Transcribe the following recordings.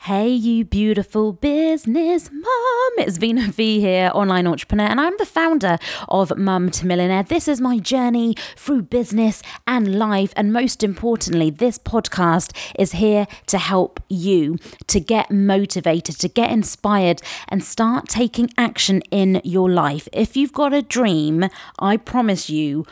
Hey, you beautiful business mum. It's Vina V here, online entrepreneur, and I'm the founder of Mum to Millionaire. This is my journey through business and life. And most importantly, this podcast is here to help you to get motivated, to get inspired and start taking action in your life. If you've got a dream, I promise you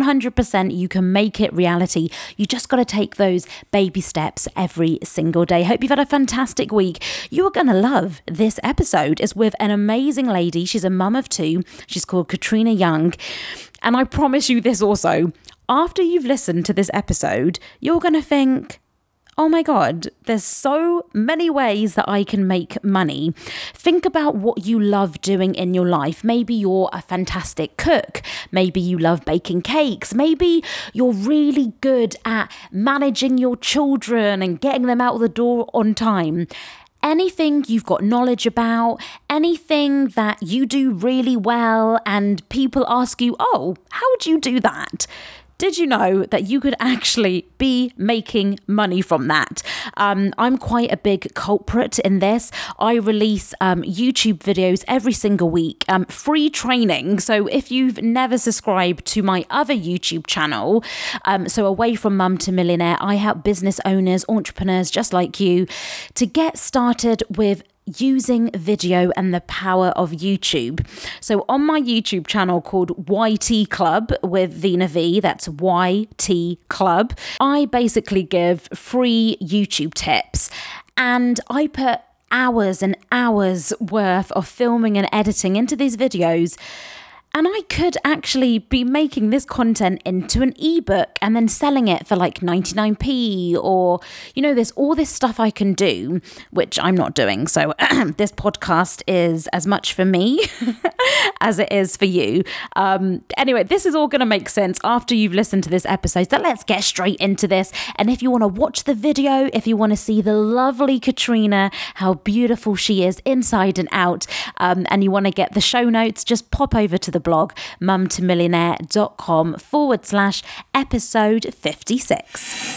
100% you can make it reality. You just got to take those baby steps every single day. Hope you've had a fantastic week. You are going to love this episode. It's with an amazing lady. She's a mum of two. She's called Katrina Young. And I promise you this also, after you've listened to this episode, you're going to think, oh my God, there's so many ways that I can make money. Think about what you love doing in your life. Maybe you're a fantastic cook. Maybe you love baking cakes. Maybe you're really good at managing your children and getting them out of the door on time. Anything you've got knowledge about, anything that you do really well and people ask you, oh, how would you do that? Did you know that you could actually be making money from that? I'm quite a big culprit in this. I release YouTube videos every single week, free training. So if you've never subscribed to my other YouTube channel, so Away from Mum to Millionaire, I help business owners, entrepreneurs just like you to get started with using video and the power of YouTube. So on my YouTube channel called YT Club with Vina V, that's YT Club, I basically give free YouTube tips and I put hours and hours worth of filming and editing into these videos. And I could actually be making this content into an ebook and then selling it for like 99p or, you know, there's all this stuff I can do, which I'm not doing. So this podcast is as much for me as it is for you. Anyway, this is all going to make sense after you've listened to this episode. So let's get straight into this. And if you want to watch the video, if you want to see the lovely Katrina, how beautiful she is inside and out, and you want to get the show notes, just pop over to the blog mumtomillionaire.com/episode 56.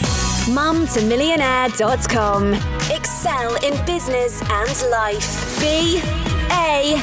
mumtomillionaire.com. Excel in business and life. Be a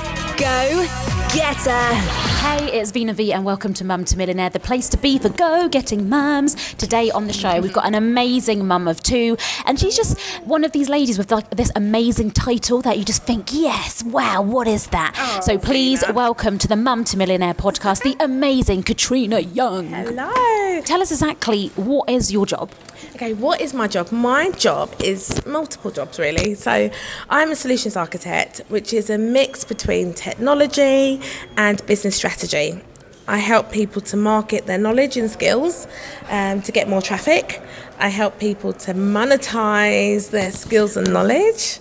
go-getter. Hey, it's Vina V and welcome to Mum to Millionaire, the place to be for go-getting mums. Today on the show, we've got an amazing mum of two, and she's just one of these ladies with like this amazing title that you just think, yes, wow, what is that? Oh, so please welcome to the Mum to Millionaire podcast, the amazing Katrina Young. Hello. Tell us exactly, what is your job? Okay, what is my job? My job is multiple jobs, really. So I'm a solutions architect, which is a mix between technology and business strategy. I help people to market their knowledge and skills to get more traffic. I help people to monetize their skills and knowledge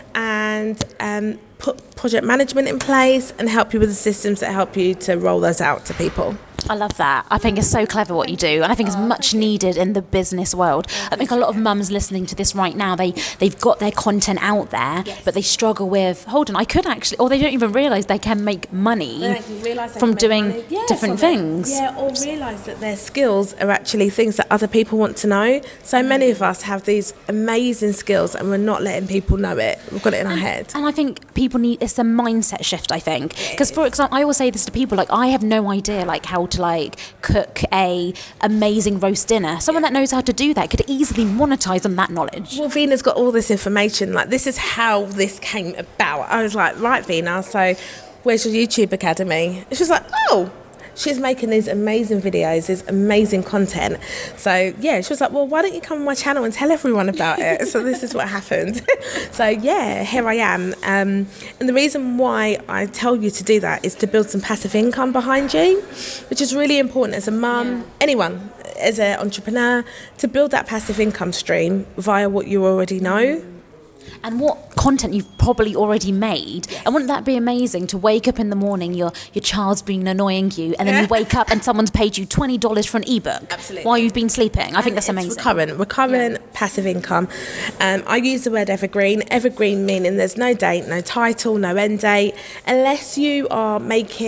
and put project management in place and help you with the systems that help you to roll those out to people. I love that. I think it's so clever what you do, and I think it's much needed in the business world. I think a lot of mums listening to this right now, they've got their content out there, but they struggle with, hold on, I could actually, or they don't even realise they can make money from doing different things. Yeah, or realise that their skills are actually things that other people want to know. So many of us have these amazing skills and we're not letting people know it. We've got it in our head. And I think people need, it's a mindset shift, I think. Because for example, I always say this to people, like I have no idea like how to like cook a amazing roast dinner. Someone that knows how to do that could easily monetize on that knowledge. Well, Vina's got all this information. Like, this is how this came about. I was like, right, Vina, so where's your YouTube Academy? And she was like, oh, she's making these amazing videos, this amazing content. So yeah, she was like, well, why don't you come on my channel and tell everyone about it? So this is what happened. So yeah, here I am. And the reason why I tell you to do that is to build some passive income behind you, which is really important as a mum, anyone, as an entrepreneur, to build that passive income stream via what you already know. And what content you've probably already made. Yes. And wouldn't that be amazing to wake up in the morning, your child's been annoying you, and then you wake up and someone's paid you $20 for an ebook. Absolutely. While you've been sleeping. I think that's amazing. Recurrent passive income. I use the word evergreen. Evergreen meaning there's no date, no title, no end date, unless you are making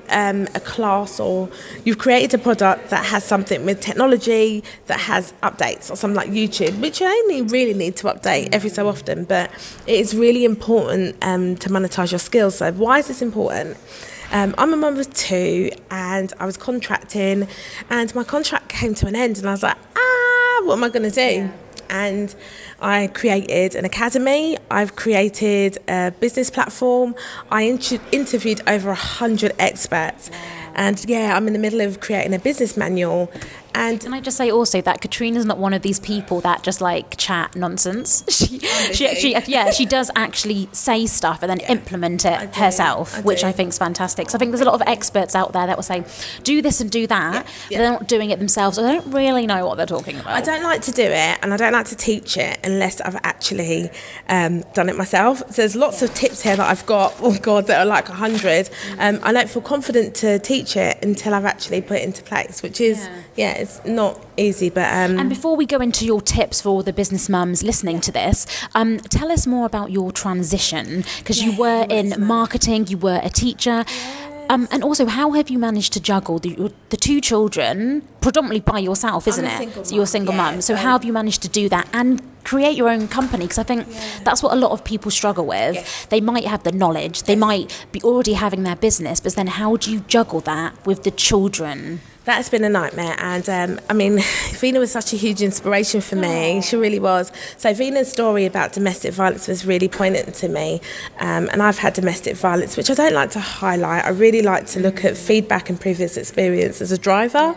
a class or you've created a product that has something with technology, that has updates, or something like YouTube, which you only really need to update every so often, but it is really important to monetize your skills. So why is this important? I'm a mum of 2 and I was contracting and my contract came to an end and I was like, what am I going to do? Yeah. And I created an academy, I've created a business platform, I interviewed over 100 experts. Wow. And yeah, I'm in the middle of creating a business manual. And can I just say also that Katrina's not one of these people that just like chat nonsense. She does actually say stuff and then implement it herself, which I think is fantastic. So I think there's a lot of experts out there that will say, do this and do that. But they're not doing it themselves, or they don't really know what they're talking about. I don't like to do it, and I don't like to teach it unless I've actually done it myself. So there's lots of tips here that I've got, that are like 100. I don't feel confident to teach it until I've actually put it into place, which is, it's not easy, but and before we go into your tips for all the business mums listening to this, tell us more about your transition, because you were in marketing, you were a teacher, and also how have you managed to juggle the 2 children predominantly by yourself, isn't it? So you're a single mum. So how have you managed to do that and create your own company? Because I think that's what a lot of people struggle with. They might have the knowledge, they might be already having their business, but then how do you juggle that with the children? That's been a nightmare, and I mean, Vina was such a huge inspiration for me. She really was. So Vina's story about domestic violence was really poignant to me, and I've had domestic violence, which I don't like to highlight. I really like to look at feedback and previous experience as a driver.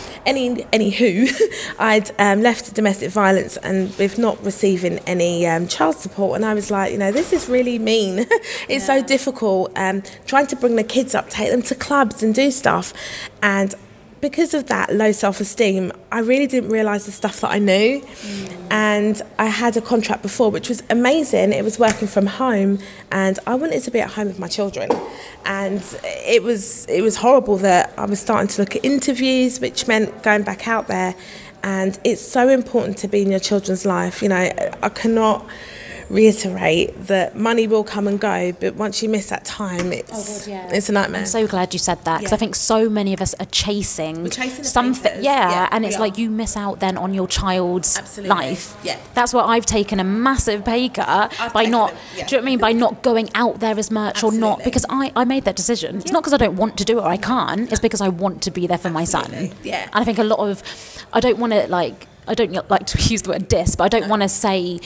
Anywho, I'd left domestic violence and with not receiving any child support, and I was like, this is really mean. It's so difficult trying to bring the kids up, take them to clubs and do stuff, and because of that low self-esteem, I really didn't realise the stuff that I knew. And I had a contract before, which was amazing. It was working from home, and I wanted to be at home with my children. And it was horrible that I was starting to look at interviews, which meant going back out there. And it's so important to be in your children's life. I cannot reiterate that money will come and go, but once you miss that time, it's a nightmare. I'm so glad you said that, because I think so many of us are chasing something, and it's like you miss out then on your child's life. That's why I've taken a massive pay cut by not, do you know what I mean, by not going out there as much or not, because I made that decision. It's not because I don't want to do it or I can't, it's because I want to be there for my son. And I think a lot of, I don't like to use the word diss, but I don't want to say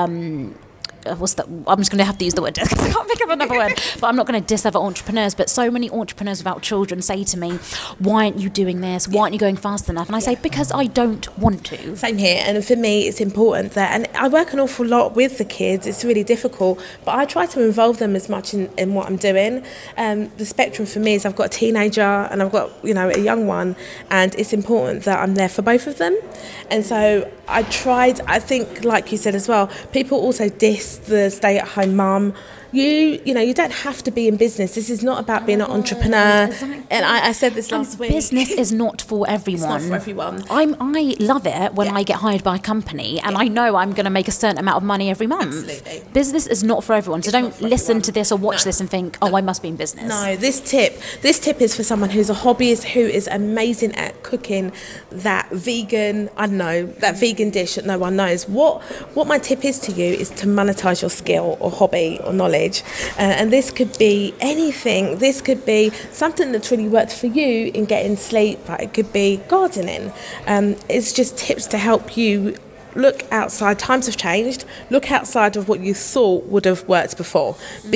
what's that? I'm just going to have to use the word diss because I can't think of another word. But I'm not going to diss other entrepreneurs. But so many entrepreneurs without children say to me, "Why aren't you doing this? Why aren't you going fast enough?" And I say, because I don't want to. Same here. And for me, it's important that, and I work an awful lot with the kids. It's really difficult, but I try to involve them as much in what I'm doing. The spectrum for me is I've got a teenager and I've got a young one, and it's important that I'm there for both of them. And so I think, like you said as well, people also diss the stay-at-home mum. You don't have to be in business. This is not about being an entrepreneur. Exactly. And I said this last week. Business is not for everyone. It's not for everyone. I love it when I get hired by a company and I know I'm going to make a certain amount of money every month. Absolutely. Business is not for everyone. So don't listen to this or watch this and think, I must be in business. No, this tip is for someone who's a hobbyist, who is amazing at cooking that vegan dish that no one knows. What my tip is to you is to monetize your skill or hobby or knowledge. And this could be anything. This could be something that's really worked for you in getting sleep, but it could be gardening. It's just tips to help you look outside. Times have changed. Look outside of what you thought would have worked before.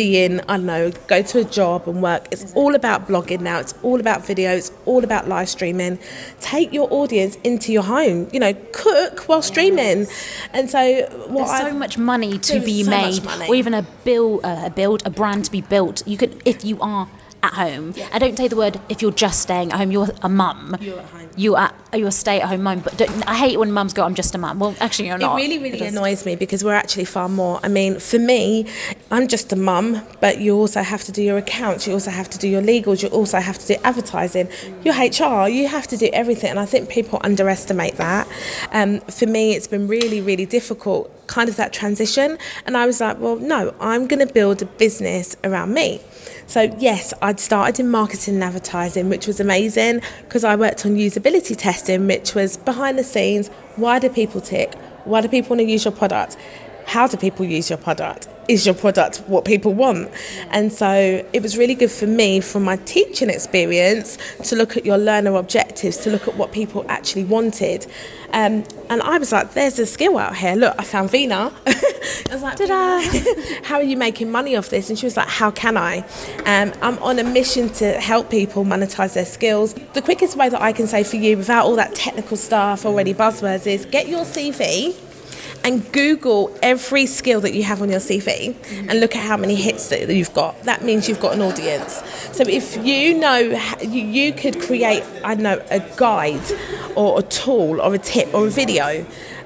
Go to a job and work. It's all about blogging now. It's all about video. It's all about live streaming. Take your audience into your home. Cook while streaming. And so there's so much money to be made, or even a brand to be built. You could, if you are at home. I don't say the word if you're just staying at home. You're a mum. You're at home. You're a stay-at-home mum. But I hate it when mums go, I'm just a mum. Well, actually, you're not. It really annoys me because we're actually far more. I mean, for me, I'm just a mum, but you also have to do your accounts. You also have to do your legals. You also have to do advertising. Your HR. You have to do everything. And I think people underestimate that. For me, it's been really, really difficult kind of that transition. And I was like, well, no, I'm going to build a business around me. So yes, I'd started in marketing and advertising, which was amazing because I worked on usability testing, which was behind the scenes. Why do people tick? Why do people want to use your product? How do people use your product? Is your product what people want? And so it was really good for me, from my teaching experience, to look at your learner objectives, to look at what people actually wanted. And I was like, there's a skill out here. Look, I found Vina. I was like, how are you making money off this? And she was like, how can I? I'm on a mission to help people monetize their skills. The quickest way that I can say for you, without all that technical stuff, already buzzwords, is get your CV and Google every skill that you have on your CV and look at how many hits that you've got. That means you've got an audience. So if you know, you could create, I don't know, a guide or a tool or a tip or a video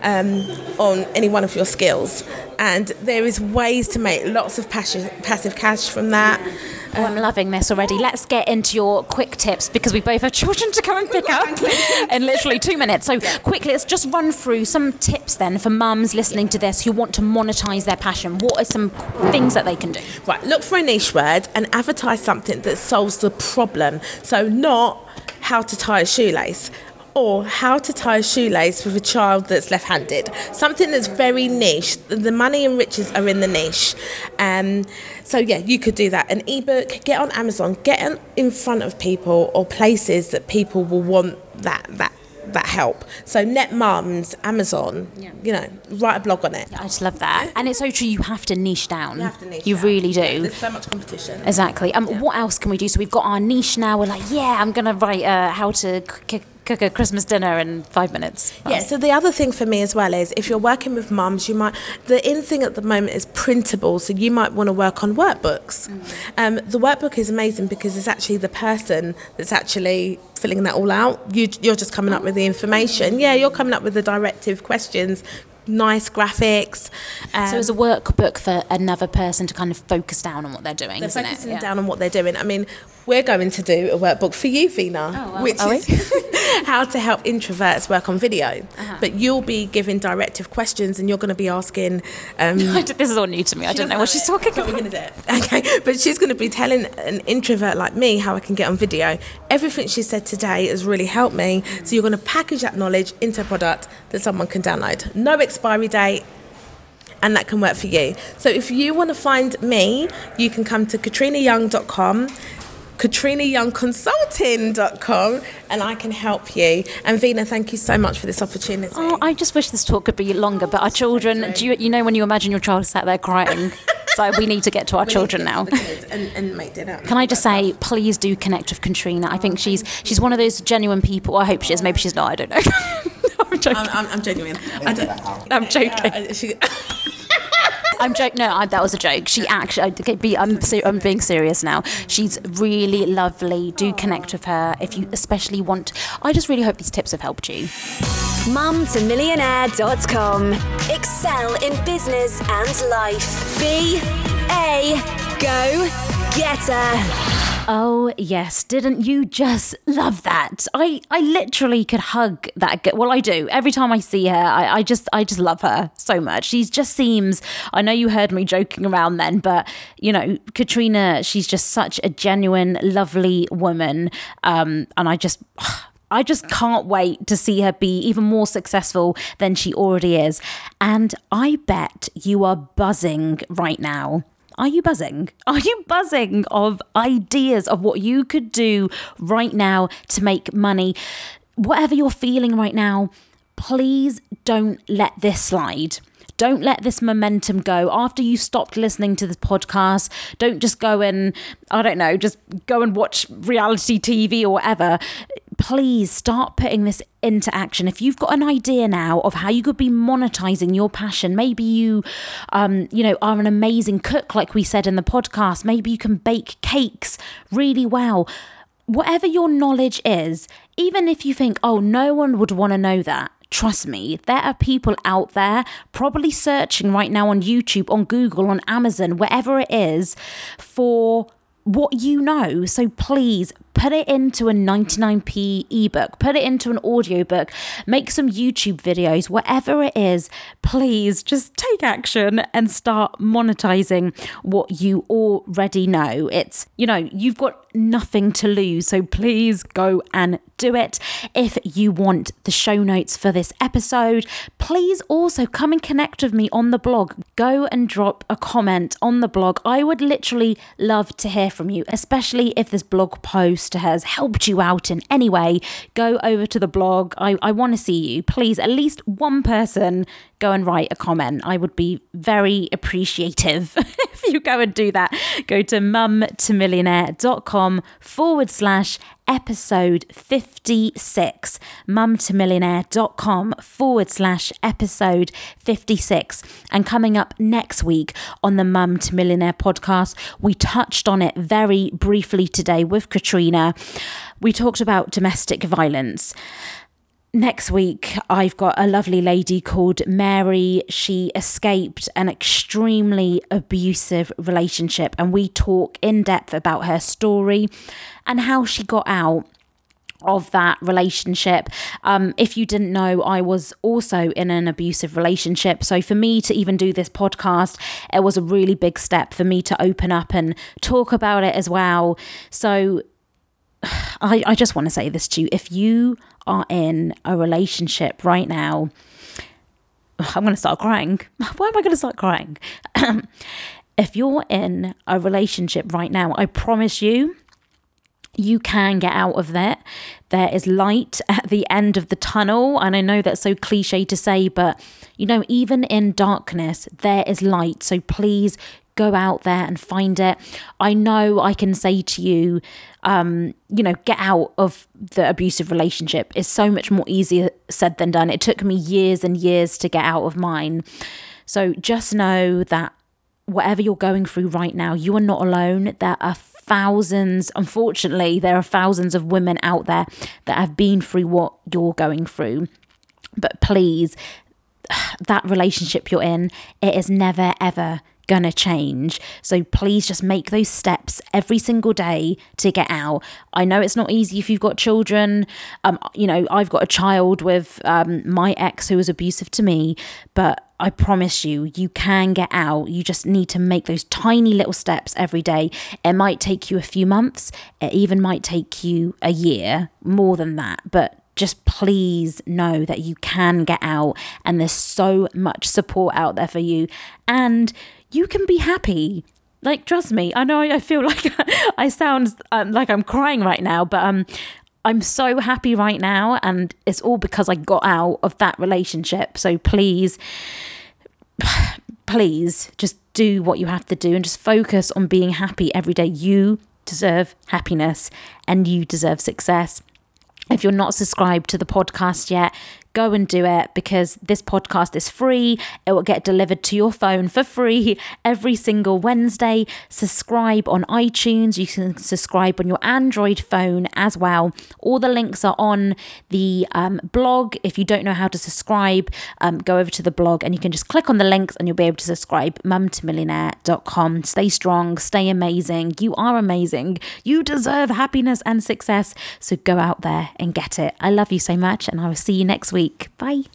on any one of your skills. And there is ways to make lots of passive cash from that. I'm loving this already. Let's get into your quick tips, because we both have children to come and pick up in literally 2 minutes. So quickly, let's just run through some tips then for mums listening to this who want to monetize their passion. What are some things that they can do? Right, look for a niche word and advertise something that solves the problem. So not how to tie a shoelace, or how to tie a shoelace with a child that's left-handed. Something that's very niche. The money and riches are in the niche. So yeah, you could do that. An ebook, get on Amazon, get in front of people or places that people will want that help. So Net Mums, Amazon, you know, write a blog on it. I just love that. And it's so true, you have to niche down. You have to niche You down. really do. There's so much competition. Exactly. What else can we do? So we've got our niche now. We're like, I'm going to write how to cook a Christmas dinner in 5 minutes. Yeah, so the other thing for me as well is, if you're working with mums, the in thing at the moment is printable, so you might want to work on workbooks. The workbook is amazing because it's actually the person that's actually filling that all out. You're just coming up with the information. Yeah, you're coming up with the directive questions, nice graphics. So it's a workbook for another person to kind of focus down on what they're doing, They're isn't focusing it? down on what they're doing. I mean, we're going to do a workbook for you, Vina, which is how to help introverts work on video. But you'll be giving directive questions, and you're going to be asking... this is all new to me. I don't know what she's talking about. We're going to do it. Okay, but she's going to be telling an introvert like me how I can get on video. Everything she said today has really helped me. So you're going to package that knowledge into a product that someone can download. No expiry date. And that can work for you. So if you want to find me, you can come to katrinayoung.com, katrinayoungconsulting.com, and I can help you. And Vina, thank you so much for this opportunity. Oh, I just wish this talk could be longer, but our children, you know when you imagine your child sat there crying? So we need to get to our children now. And make dinner. Can I just say, please do connect with Katrina. I think she's one of those genuine people. I hope she is. Maybe she's not. I don't know. I'm joking. I'm genuine. I'm joking. I'm joking. No, that was a joke. She actually, I'm being serious now. She's really lovely. Do connect with her if you especially want. I just really hope these tips have helped you. mumtomillionaire.com. Excel in business and life. Be a go-getter. Oh, yes. Didn't you just love that? I literally could hug that. Well, I do. Every time I see her, I just love her so much. She just seems, I know you heard me joking around then, but, you know, Katrina, she's just such a genuine, lovely woman. And I just can't wait to see her be even more successful than she already is. And I bet you are buzzing right now. Are you buzzing? Are you buzzing of ideas of what you could do right now to make money? Whatever you're feeling right now, please don't let this slide. Don't let this momentum go. After you stopped listening to the podcast, don't just go and, I don't know, just go and watch reality TV or whatever. Please start putting this into action. If you've got an idea now of how you could be monetizing your passion, maybe you are an amazing cook, like we said in the podcast. Maybe you can bake cakes really well. Whatever your knowledge is, even if you think, oh, no one would want to know that, trust me, there are people out there probably searching right now on YouTube, on Google, on Amazon, wherever it is, for what you know. So please put it into a 99p ebook, put it into an audiobook, make some YouTube videos, whatever it is, please just take action and start monetizing what you already know. It's, you've got nothing to lose. So please go and do it. If you want the show notes for this episode, please also come and connect with me on the blog. Go and drop a comment on the blog. I would literally love to hear from you, especially if this blog post has helped you out in any way. Go over to the blog. I want to see you. Please, at least one person go and write a comment. I would be very appreciative if you go and do that. Go to mumtomillionaire.com/episode 56, mumtomillionaire.com/episode 56. And coming up next week on the Mum to Millionaire podcast, we touched on it very briefly today with Katrina. We talked about domestic violence. Next week, I've got a lovely lady called Mary. She escaped an extremely abusive relationship, and we talk in depth about her story and how she got out of that relationship. If you didn't know, I was also in an abusive relationship. So for me to even do this podcast, it was a really big step for me to open up and talk about it as well. So I just want to say this to you. If you are in a relationship right now, I'm going to start crying. Why am I going to start crying? If you're in a relationship right now, I promise you, you can get out of that. There is light at the end of the tunnel. And I know that's so cliche to say, but even in darkness, there is light. So please go out there and find it. I know I can say to you, get out of the abusive relationship. It's so much more easier said than done. It took me years and years to get out of mine. So just know that whatever you're going through right now, you are not alone. There are thousands of women out there that have been through what you're going through. But please, that relationship you're in, it is never, ever gonna change. So please just make those steps every single day to get out. I know it's not easy if you've got children. I've got a child with my ex who was abusive to me, but I promise you, you can get out. You just need to make those tiny little steps every day. It might take you a few months. It even might take you a year, more than that. But just please know that you can get out, and there's so much support out there for you, and you can be happy. Like, trust me, I know I feel like I sound like I'm crying right now, but I'm so happy right now, and it's all because I got out of that relationship. So please just do what you have to do and just focus on being happy every day. You deserve happiness and you deserve success. If you're not subscribed to the podcast yet, go and do it, because this podcast is free. It will get delivered to your phone for free every single Wednesday. Subscribe on iTunes. You can subscribe on your Android phone as well. All the links are on the blog. If you don't know how to subscribe, go over to the blog and you can just click on the links and you'll be able to subscribe. mumtomillionaire.com. Stay strong, stay amazing. You are amazing. You deserve happiness and success. So go out there and get it. I love you so much, and I will see you next week. Bye.